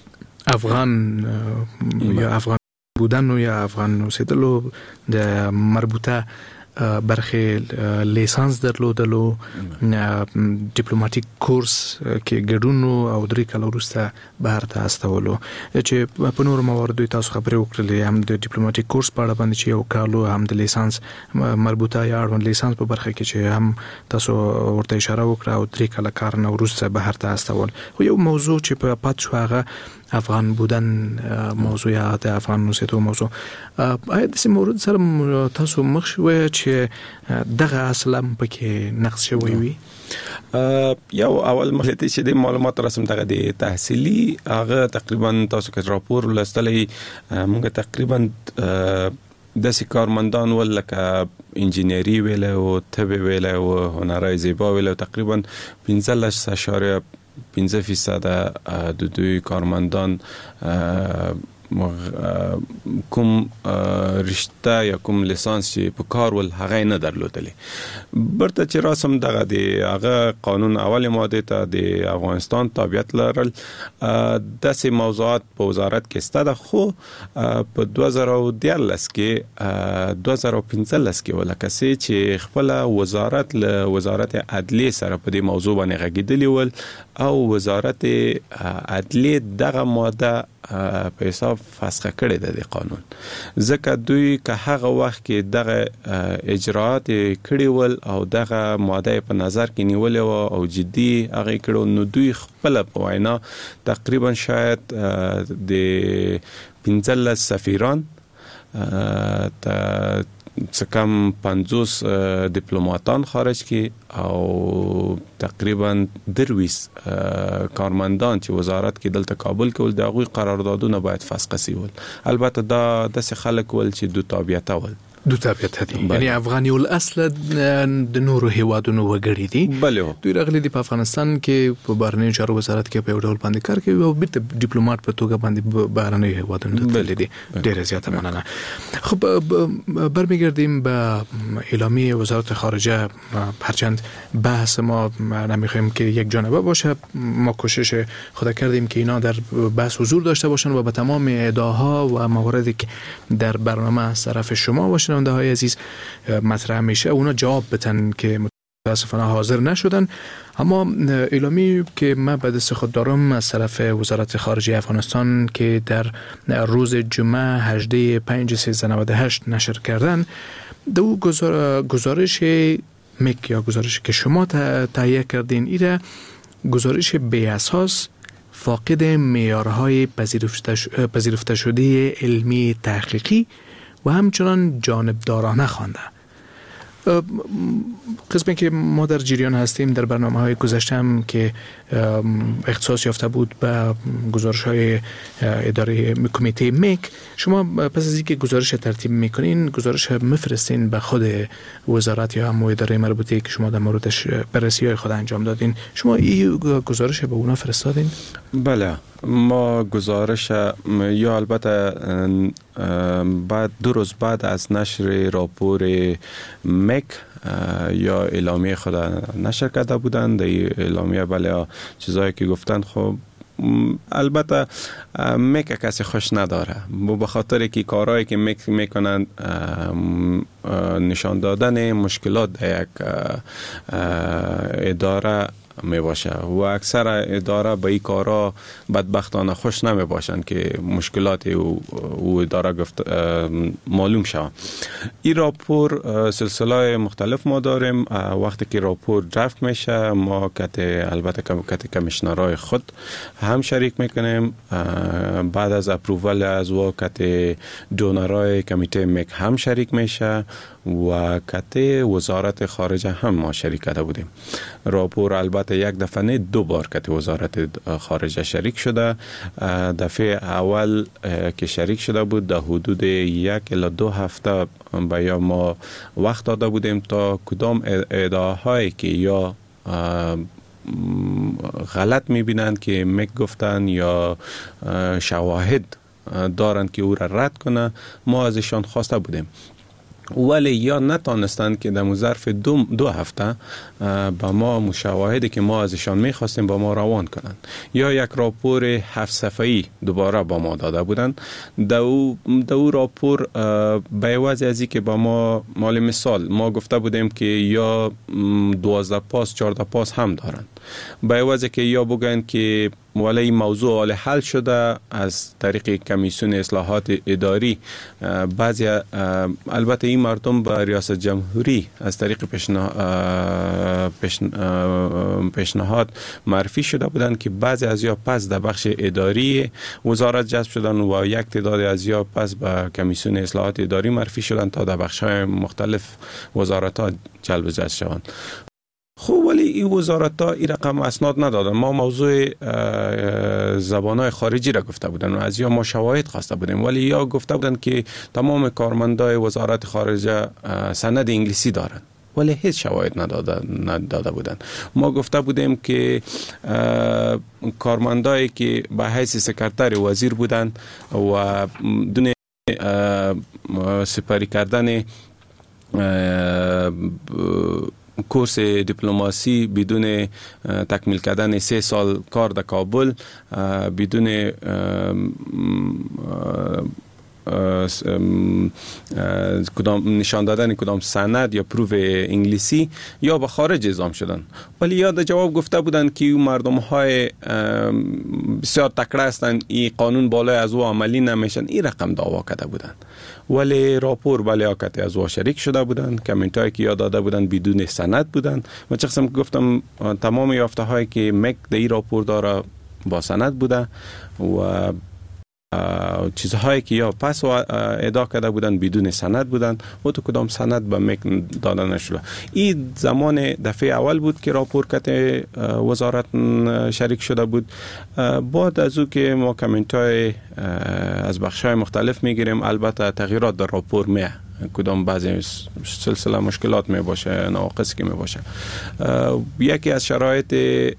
افغان یا افغان بودن یا افغان اوسېدلو د مربوطه برخه لیسانس درلودلو ډیپلوماټیک کورس کې ګډون او درې کال وروسته بهر ته استولو چې په نور مواردو تاسو خبرې وکړلې هم د ډیپلوماټیک کورس په اړه باندې چې یو کال هم د لیسانس مربوطه یا اړوند لیسانس په برخه کې چې هم تاسو ورته اشاره وکړه او درې کال کار نه وروسته بهر ته استول. خو یو موضوع چې په پات شو هغه افغان بودن موضوع یا د افغان اوسېدو موضوع آیا د مورد سره تاسو مخ شوی چې دغه اصلا پکې نقص شوی وي؟ یو اول مخته چې د معلومات رسم دغه د تحصیلي هغه تقریبا تاسو کې راپور لستلې موږ تقریبا د کارمندان ولکه انجینری ویل او طب ویل او هنرای زیبا ویل تقریبا 15.5 15% دوی کارمندان کوم رشته یا کوم لیسانس چې په کار ول هغه نه درلودلی. برته چې راسم دغه د هغه قانون اول ماده ته د افغانستان تابعیت لرل داسې موضوعات په وزارت کې ستاده، خو په 2013 کې 2015 کې ولکه چې خپل وزارت له وزارت عدلیه سره په دې موضوع باندې غږیدلی ول او وزارت عدلیه دغه ماده په حساب فسخ کړی د قانون، ځکه دوی که هغه وخت کې دغه اجراءات کړی ول او دغه ماده په نظر کې نیولې و او جدي هغه کړو، نو دوی خپل په وینا تقریبا شاید د 15 سفیران کم 50 دیپلماتان خارج کی او تقریبا 20 کارمندان چې وزارت کې دلته کابل کې ول د هغوی قراردادونه باید فسخ شي ول. البته دا د خلک ول چې دو تابعیت ول دو تابعیت دي، یعنی افغانی الاصل د نورو هیوادونو وګړي دي. بله دوی راغلي دي په افغانستان کې په بهرنیو چارو وزارت کې په یو ډول باندې کار کوي او بیرته ډیپلوماټ په توګه باندې بهرنیو هیوادونو ته تللي دي. ډیره زیاته مننه. خب برمیگردیم به اعلامیه وزارت خارجه. هرچند بحث ما نمیخوایم که یک جانبه باشه، ما کوشش خود کردیم که اینا در بحث حضور داشته باشن و به تمام ادعاها و مواردی که در برنامه از طرف شما و شنونده های عزیز مطرح میشه اونا جواب بدن که متاسفانه حاضر نشدن. اما اعلامی که من به دست خود دارم از طرف وزارت خارجه افغانستان که در روز جمعه 18/5/1398 نشر کردن، دو گزارش مک یا گزارشی که شما تهیه کردین ایره گزارش بی اساس، فاقد معیارهای پذیرفته شده علمی تحقیقی و همچنان جانبدارانه خوانده. قسمی که ما در جریان هستیم در برنامه‌های گذشته هم که اختصاص یافته بود به گزارش‌های اداره کمیته مک، شما پس از اینکه گزارش ترتیب می‌کنین گزارش می‌فرستین به خود وزارت یا هم اداره مربوطه که شما در موردش بررسی‌های خود انجام دادین. شما این گزارش به اونا فرستادین؟ بله، ما گزارش یا البته بعد 2 روز بعد از نشر راپور مک یا اعلامیه خود نشر کرده بودند. اعلامیه بله چیزایی که گفتن خب البته مک کسی خوش نداره، به خاطر که کارهایی که مک میکنند نشان دادن مشکلات در یک اداره می باشه و اکثر اداره به این کارا بدبختانه خوش نمی باشند که مشکلات او اداره معلوم شود. این راپور سلسله مختلف ما داریم. وقتی که راپور درافت میشه ما البته کمیشنرهای خود هم شریک میکنیم، بعد از اپرووال از وقت دونرهای کمیته مک هم شریک میشه و کته وزارت خارجه هم ما شریک کرده بودیم. راپور البته یک دفعه نه 2 بار کته وزارت خارجه شریک شده. دفعه اول که شریک شده بود در حدود 1 الی 2 هفته به ما وقت داده بودیم تا کدام ادعاهایی که یا غلط میبینند که مک گفتن یا شواهد دارند که او را رد کنه ما ازشان خواسته بودیم، ولی یا نتانستند که در ظرف 2 هفته با ما مشاهده که ما ازشان میخواستیم با ما روان کنند، یا یک راپور 7 صفحه‌ای دوباره با ما داده بودند. دو راپور به عوض از اینکه با ما مال مثال ما گفته بودیم که یا 12 پاس 14 پاس هم دارند، به عوض که یا بگن که ولی این موضوع حال حل شده از طریق کمیسیون اصلاحات اداری. بعضی البته این مردم به ریاست جمهوری از طریق پیشنهاد معرفی شده بودند که بعضی از یا پس در بخش اداری وزارت جذب شدن و یک تعداد از یا پس به کمیسیون اصلاحات اداری معرفی شدن تا در بخش‌های مختلف وزارت‌ها جلب جذب شوند. خب ولی این وزارت ها این رقم اسناد ندادن. ما موضوع زبانهای خارجی را گفته بودن و از یا ما شواهد خواسته بودیم، ولی یا گفته بودن که تمام کارمندای وزارت خارجه سند انگلیسی دارن ولی هیچ شواهد نداده بودند. ما گفته بودیم که کارمندایی که به حیث سکرتر وزیر بودند و دون سپری کردن کورس دیپلماسی بدون تکمیل کردن 3 سال کار در کابل، بدون کدام نشان دادن کدام سند یا پروف انگلیسی یا به خارج اعزام شدن. ولی یاد جواب گفته بودن که مردم های بسیار تکړه هستند، این قانون بالای از او عملی نمیشن، این رقم دعوا کرده بودن. ولی راپور به لیاقت از او شریک شده بودن، کامنت هایی که یاد داده بودن بدون سند بودن. من چه قسم گفتم تمام یافته هایی که مک در این راپور داره با سند بوده و چیزهایی که یا پس ادعا کرده بودن بدون سند بودن و تو کدام سند به مک داده نشده. این زمان دفعه اول بود که راپور کت وزارت شریک شده بود. بعد از او که ما کامنت های از بخش‌های مختلف میگیریم، البته تغییرات در راپور میه، کدام بعضی سلسله مشکلات می باشه، نواقص که می باشه. یکی از شرایط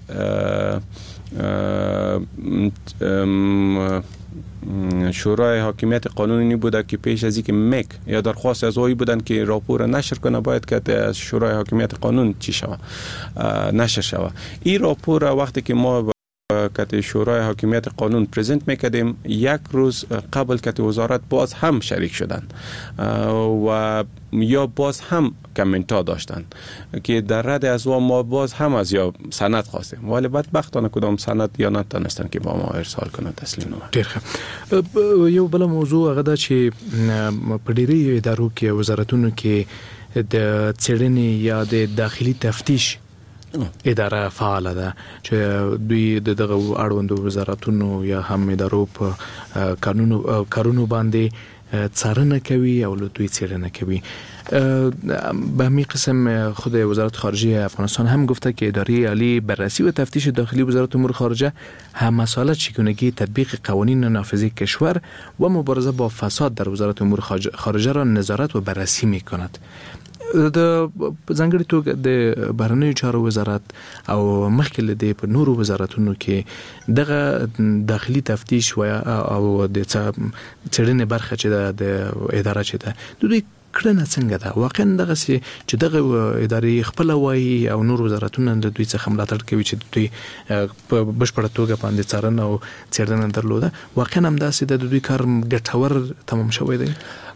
شورای حاکمیت قانونی بوده که پیش از اینکه مک یا درخواست از اوی بودن که راپور نشر کنه باید که از شورای حاکمیت قانون چی شوه، نشر شوه. این راپور وقتی که ما که شورای حاکمیت قانون پرزنت میکردیم، یک روز قبل که وزارت باز هم شریک شدن و یا باز هم کامنت ها داشتن که در رد از ما باز هم از یا سند خواستیم، ولی بدبختانه کدام سند یا نتونستن که با ما ارسال کنه تسلیم نمه. ډیر ښه. یو بل موضوع هغه ده چې په ډیری ادارو کې وزارتونو کې د څېړنې یا د داخلي تفتیش اداره فعاله ده چې دوی دغه اړوندو وزارتونو یا هم ادارو په کارونو باندې څارنه کوي او له دوی څېړنه کوي. به همین قسم خود وزارت خارجه افغانستان هم گفته که اداره عالی بررسی و تفتیش داخلی وزارت امور خارجه هم مسئله چگونگی تطبیق قوانین نافذه کشور و مبارزه با فساد در وزارت امور خارجه را نظارت و بررسی می‌کند. د ځانګړي توګه د بهرنیو چارو وزارت او مخکې له دې په نورو وزارتونو کې دغه داخلي تفتیش او د څېړنې برخه چې د اداره چې ده د دوی کړنه څنګه ده؟ واقعا دغه چې دغه ادارې خپل وایي او نور وزارتونه د دوی څخه ملاتړ کوي چې دوی په بشپړه توګه باندې څارنه او څېړنه درلوده، واقعا هم داسې د دوی کار ګټور تمام شوی دی؟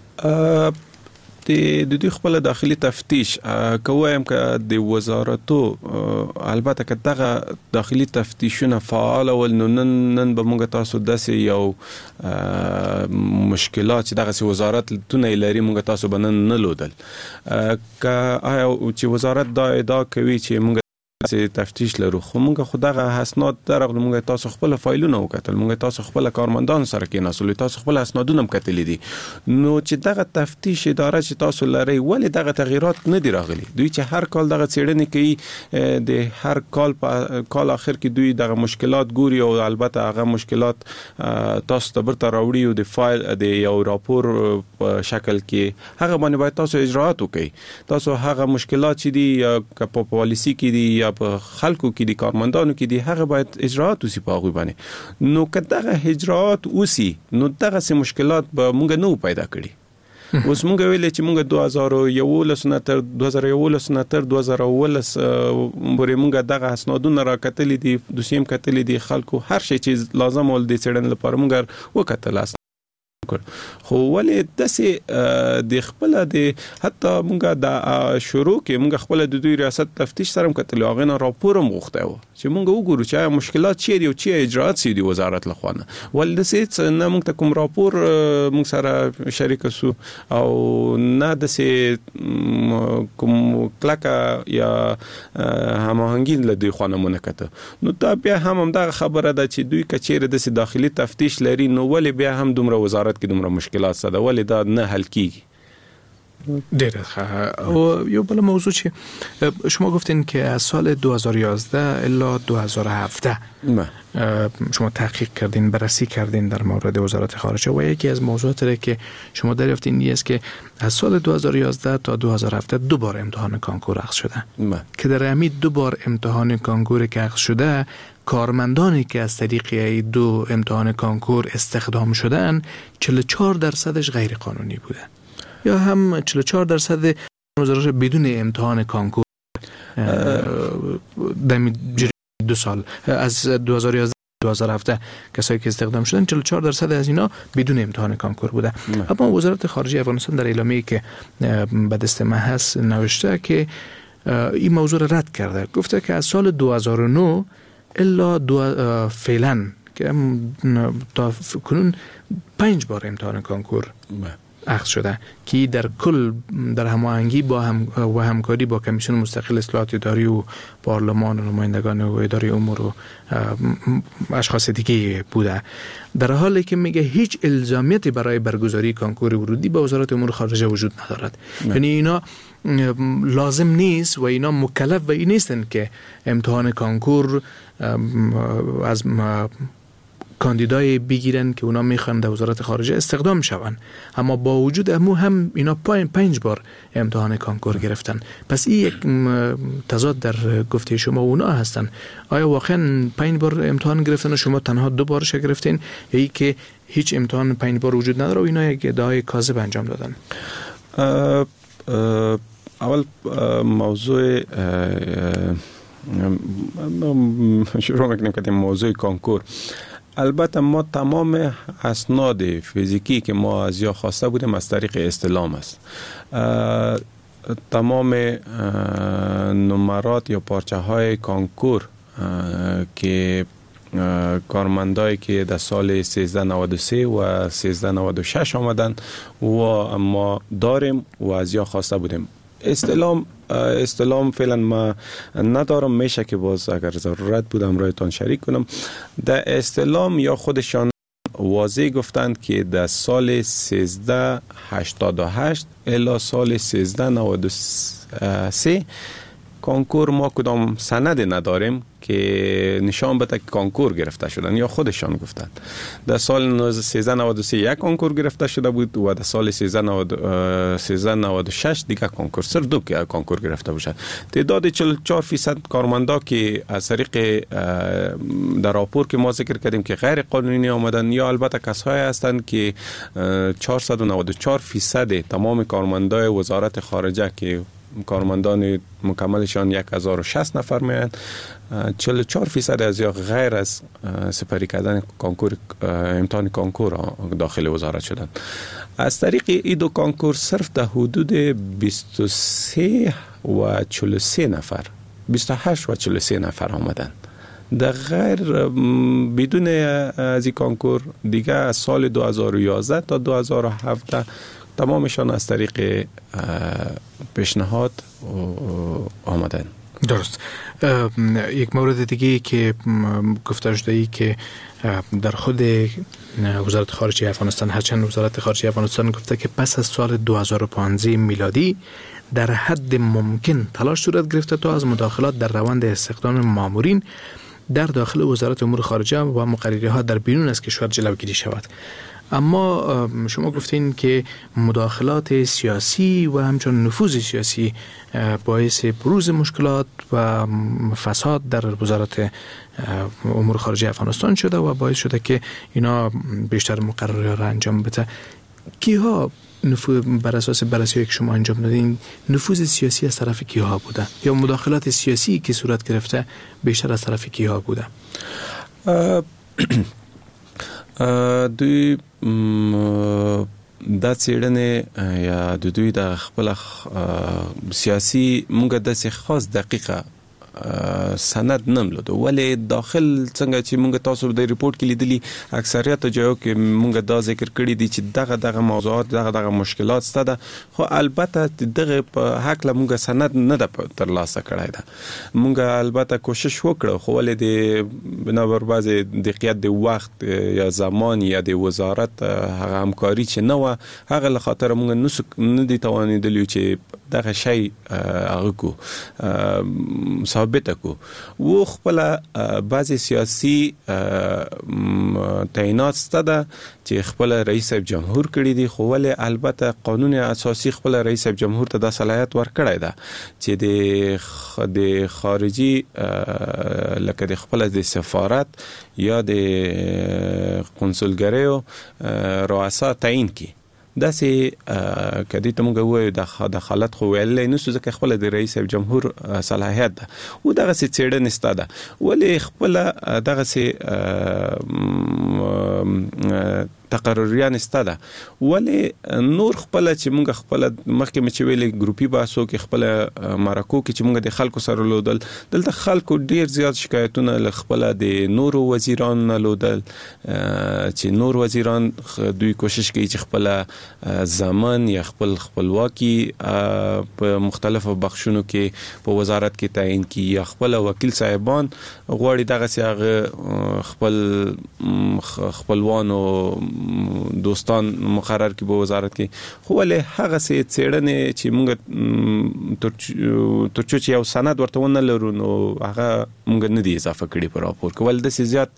د دوی خپل داخلي تفتیش کوم که د وزارتو البته که دغه داخلي تفتیشونه فعال ول نن به موږ تاسو داسې یو مشکلات چې دغه وزارت تونه لري موږ تاسو بنن نه لودل که آیا چې وزارت دا ادعا کوي چې موږ تفتیش لرو، خو موږ خدغه اسناد درغله موږ تاسو خپل فایلونه وکتل، موږ تاسو خپل کارمندان سره کې نسول تاسو خپل اسنادونه کتل دي، نو چې دغه تفتیش اداره چې تاسو لري ولې دغه تغییرات نه دی راغلي؟ دوی چې هر کال دغه څېړنې کوي د هر کال اخر کې دوی دغه مشکلات ګوري او البته هغه مشکلات تاسو ته برته راوړي او د فایل د یو راپور په شکل کې هغه باندې باید تاسو اجراات وکړي. تاسو هغه مشکلات چې دي یا په پالیسی کې دي یا په خلکو کې دي کارمندانو کې دي هغه باید اجراات وسی په هغه باندې، نو که دغه اجراات وسی نو دغه سه مشکلات به موږ نه پیدا کړي. اوس موږ ویل چې موږ 2011 نه تر 2011 نه تر 2011 پورې موږ دغه اسنادونه راکتل دي، دوسیم کتل دي، خلکو هر شي چې لازم ول دي څېړنې لپاره موږ وکتل خو ولې داسې د خپل د حتی موږ د شروع کې موږ خپل د دوی ریاست تفتیش سره کتل هغه نه راپور مغوښته و چې موږ وګورو چې مشکلات چی دي او چی اجراات سي دي وزارت لخوانه ول داسې نه موږ ته کوم راپور موږ سره شریک سو او نه داسې کوم کلاکا یا هماهنګي له دوی خوانه مونږ کته. نو دا بیا هم دا خبره ده چې دوی کچېره د داخلي تفتیش لري نو ولې بیا هم دومره وزارت کې دومره مشکلات ساده ولې دا نه حل کیږي؟ ډېر ښه. او یو بل موضوع چې شما گفتین که از سال 2011 الا 2017 شما تحقیق کردین، بررسی کردین در مورد وزارت خارجه و یکی از موضوعاتی را که شما دریافتین این است که از سال 2011 تا 2017 دو بار امتحان کانکور اخذ شده که در همین دو بار امتحان کانکور که اخذ شده کارمندانی که از طریق دو امتحان کانکور استخدام شدن 44% غیر قانونی بوده یا هم 44% وزارت بدون امتحان کانکور در 2 سال از 2011 2017 کسایی که استخدام شدن 44% از اینا بدون امتحان کانکور بوده. اما وزارت خارجه افغانستان در اعلامیه‌ای که به دست من هست نوشته که این موضوع را رد کرده، گفته که از سال 2009 الا فعلا که تا کنون 5 بار امتحان کانکور اخذ شده که در کل در هماهنگی با همکاری با کمیسیون مستقل اصلاحات اداری و پارلمان و نمایندگان و اداره امور و اشخاص دیگه بوده، در حالی که میگه هیچ الزامیتی برای برگزاری کانکور ورودی با وزارت امور خارجه وجود ندارد. یعنی اینا لازم نیست و اینا مکلف و این نیستن که امتحان کانکور از کاندیدای بگیرن که اونا میخوان در وزارت خارجه استخدام شون، اما با وجود هم اینا 5 بار امتحان کانکور گرفتن. پس این یک تضاد در گفته شما اونا هستن. آیا واقعا 5 بار امتحان گرفتن و شما تنها 2 بارش گرفتین یا ای که هیچ امتحان 5 بار وجود نداره و اینا یک ادعای کاذب انجام دادن؟ اول موضوع شروع میکنیم که موضوع کانکور. البته ما تمام اسناد فیزیکی که ما از یا خواسته بودیم از طریق استلام است. تمام نمرات یا پارچه های کانکور که کارمندایی که در سال 1393 و 1396 آمدن و ما داریم و از یا خواسته بودیم. استلام فعلا ما ندارم، میشه که باز اگر ضرورت بود امرایتان شریک کنم. در استلام یا خودشان واضح گفتند که در سال 1388 الی سال 1393 کانکور ما کدام سند نداریم که نشان بده که کانکور گرفته شدن، یا خودشان گفتند. در سال 1393 یک کانکور گرفته شده بود و در سال 1396 دیگه کانکور، صرف 2 کانکور گرفته باشد. تعداد 44% کارمندا که از طریق در راپور که ما ذکر کردیم که غیر قانونی آمدن، یا البته کسایی هستند که 494% تمام کارمندای وزارت خارجه که کارمندان مکملشان 1060 نفر میاند، 44% از یا غیر از سپری کردن کانکور امتحان کانکور داخل وزارت شدند. از طریق این 2 کانکور صرف در حدود 23 و 43 نفر 28 و 43 نفر آمدند. در غیر بدون از این کانکور دیگه از سال 2011 تا 2017 تمامشان از طریق پیشنهاد آمدن. درست. یک مورد دیگه که گفته شده ای که در خود وزارت خارجه افغانستان، هرچند وزارت خارجه افغانستان گفته که پس از سال 2015 میلادی در حد ممکن تلاش صورت گرفته تا از مداخلات در روند استخدام مامورین در داخل وزارت امور خارجه و مقرریها در بیرون از کشور جلوگیری شود. اما شما گفتین که مداخلات سیاسی و همچنین نفوذ سیاسی باعث بروز مشکلات و فساد در وزارت امور خارجه افغانستان شده و باعث شده که اینا بیشتر مقررات را انجام بده. کیها بر اساس بررسی که شما انجام دادین نفوذ سیاسی از طرف کیها بوده یا مداخلات سیاسی که صورت گرفته بیشتر از طرف کیها بوده؟ دوی د څېړنې یا د دوی د خپل سیاسي مونږ د خاص دقیقه سند نه لرو ولې داخل څنګه چې موږ تاسو د ریپورت کې لیدلی اکثریت جایو کې موږ دا ذکر کړی دي چې دغه موضوعات دغه مشکلات ستده خو البته دغه په حق له موږ سند نه د ترلاسه کړای دا موږ البته کوشش وکړو خو ولې د بنابر بعض دقیقت د وخت یا زمان یا د وزارت هغه همکاري چې نه و هغه له خاطر موږ نه دي توانیدلی چې دغه شی هغه کو ثابت کو و خپل بعضی سیاسي تعینات ستده چې خپل رئیس جمهور کړی دی خو ولې البته قانون اساسي خپل رئیس جمهور ته د صلاحیت ورکړی ده چې د خارجي لکه د خپل د سفارت یا د قنصلګریو رؤسا تعیین کی داسې کدی ته موږ وایو د دخالت خو ویلې نو څه خپل د رئیس جمهور صلاحیت ده او دغه څه چېړنې ستاده ولې خپل دغه څه تقرریان استاده ولې نور خپل چې موږ خپل مخکې مچ ویلې ګروپي باسو کې خپل مارکو کې چې موږ د خلکو سره لودل دلته خلکو ډیر زیات شکایتونه ل خپل د نور وزیران لودل چې نور وزیران دوی کوشش کوي چې خپل ځامن یا خپلواکي په مختلفو بخښونو کې په وزارت کې تعیین کی یا خپل وکیل صاحبان غواړي دغه څنګه خپلوانو دوستان مقرر کی په وزارت کې خو له هغه څه څېړنې چې موږ ترڅو چې یو سند ورته ونه لرو نو هغه موږ نه دی اضافه کړی په راپور کې ول د زیات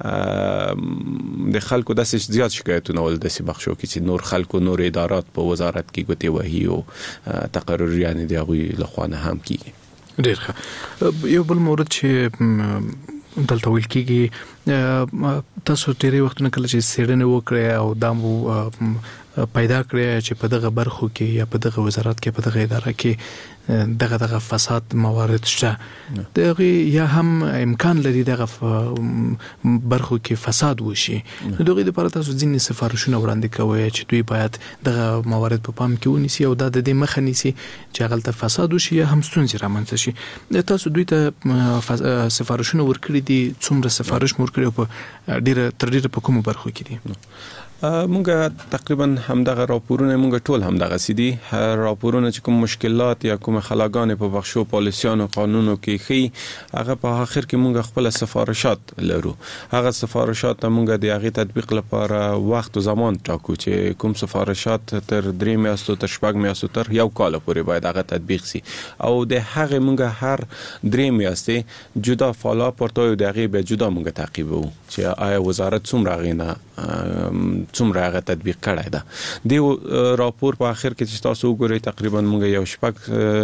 د خلکو د زیات شکایتونه ول د بخښو کې چې نور خلکو نور ادارات په وزارت کې ګوتې وهي او تقرر یعنی دی غوي لخوانه هم کیږي ډیر ښه یو بل مورد چې دلته ویل کېږي تاسو ډېری وختونه کله چې څېړنه وکړئ او دا مو پیدا کړئ چې په دغه برخو کې یا په دغه وزارت کې په دغه اداره کې دغه فساد موارد شته دغه یا هم امکان لري دغه برخو کې فساد وشي دغه لپاره تاسو ځینې سفارشونه وړاندې کوي چې دوی باید دغه موارد په پام کې ونیسي او دا د دې مخه نیسي چې هغه فساد وشي یا هم ستونزې رامنځته شي تاسو دوی ته سفارشونه ورکړي دي څومره سفارش مور کړی په ډیره په کومو برخو کې دي مونږه تقریبا همدغه راپورونه مونږ ټول همدغه سيدي راپورونه چې کوم مشکلات یا کوم خلاګانې په بخښو پالیسیانو قانونو کې خي هغه په اخر کې مونږ خپل سفارشات لرو هغه سفارشات مونږ د هغه تطبیق لپاره وخت او زمان ټاکو چې کوم سفارشات تر 3 میاشتو تر 4 میاشتو تر یو کال پورې باید هغه تطبیق سي او د هغه مونږ هر 3 میاشتې جدا فالو اپ ورته د هغه به جدا مونږ تعقیبو چې آیا وزارت څومره غینه څومره هغه تطبیق کړای دا د راپور په اخر کې چې تاسو وګورئ تقریبا موږ یو شپږ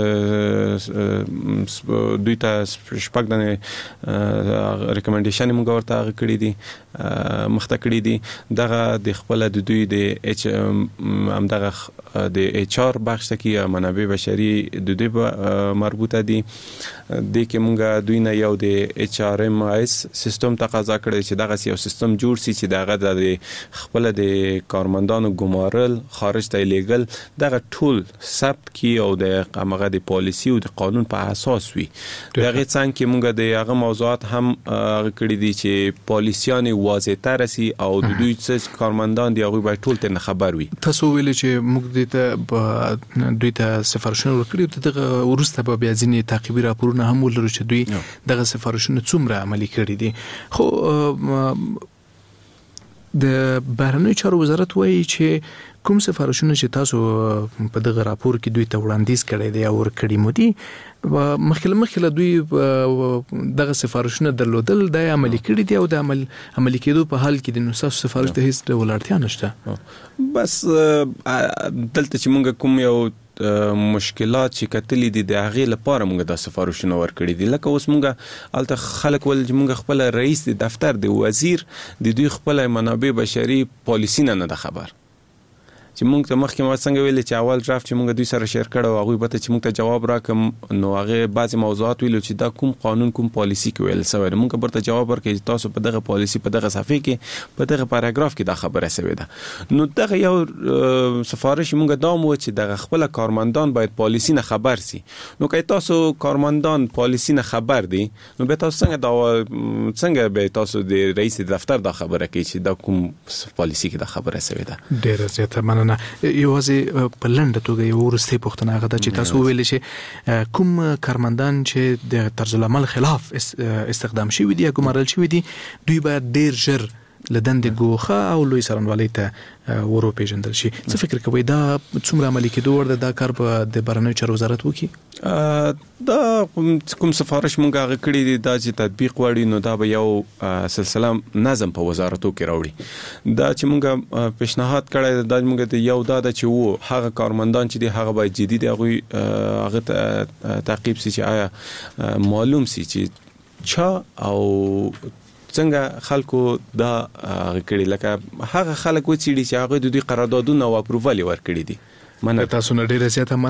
دوی ته شپږ د ریکمنډیشن موږ ورته کړی دي مخته کړی دي دغه د خپل د دوی د اچ ام دغه د اچ ار بخش کې منابع بشري د دوی مربوطه دي د کې موږ دوی نه یو د اچ ار ام اس سیستم تقاضا کړی چې دغه یو سیستم جوړ شي چې دغه د خپل د کارمندانو ګمارل خارج ته لیګل دغه ټول ثبت کی او د هغه د پالیسی او د قانون په اساس وي دغه څنګه کې موږ د هغه موضوعات هم کړی دي چې پالیسیان واضح تر سي او د دوی څخه کارمندان دی هغه به ټول ته خبر وي تاسو ویل چې موږ د دوی ته سفارشونه ورکړي دغه ورسته به بیا ځینې تعقیبي راپورونه هم ولرو چې دوی دغه سفارشونه څومره عملي کړي دي خو د بهرنیو چارو وزارت وایي چې کوم سفارشونه چې تاسو په دغه راپور کې دوی ته وړاندیز کړی دی او ورکړی مو دي مخکله دوی دغه سفارشونه درلودل د عملي کړي دي او د عملي کېدو په حال کې د نوساس سفارش ته هیڅ ډول اړتیا نشته بس دلته چې موږ کوم یو مشکلات چې کتلې دي د هغه لپاره موږ د سفارشونو ورکړي دي لکه اوس موږ الته خلک ول چې موږ خپل رئیس د دفتر د وزیر د دوی خپل منابع بشري پالیسی نه خبر چې موږ ته مخکې ما څنګه ویل چې اول ډرافت چې موږ دوی سره شیر کړو هغه به ته چې موږ ته جواب راکم نو هغه بعضی موضوعات ویلو چې دا کوم قانون کوم پالیسی کې ویل سوی موږ برته جواب ورکړي تاسو په دغه پالیسی په دغه صفحه کې په دغه پاراګراف کې دا خبره سوی ده نو دغه یو سفارش موږ دا مو چې دغه خپل کارمندان باید پالیسی نه خبر سي نو که تاسو کارمندان پالیسی نه خبر دي نو به تاسو څنګه به تاسو د رئیس دفتر دا خبره کوي چې دا کوم پالیسی کې دا خبره سوی ده ډیره زیاته مننه یوازې په لنډه توګه یو ورسته پوښتنه غوښته چې تاسو ویل چې کوم کارمندان چې د طرز العمل خلاف استخدام شوی دي یا ګمارل شوی دي دوی باید ډیر ژر لدند ګوخه او لوی سرنوالي ته ورو پیژندل شي څه فکر کوي دا څومره عملي کېدو ورته دا کار په د بهرنیو چارو وزارت وکي دا کوم سفارش مونږه هغه کړی دی دا چې تطبیق وړي نو دا به یو سلسله نظم په وزارتو کې راوړي دا چې مونږه پیشنهاد کړی دا مونږ ته یو دا چې وو هغه کارمندان چې دی هغه باید جدي دی هغه تعقیب سي چې آیا معلوم سي چې چا او څنګه خلکو دا کړي لکه هغه خلک و چې هغه د دوی قراردادونه او اپروval ورکړي دي تاسو نه ډیره زیاته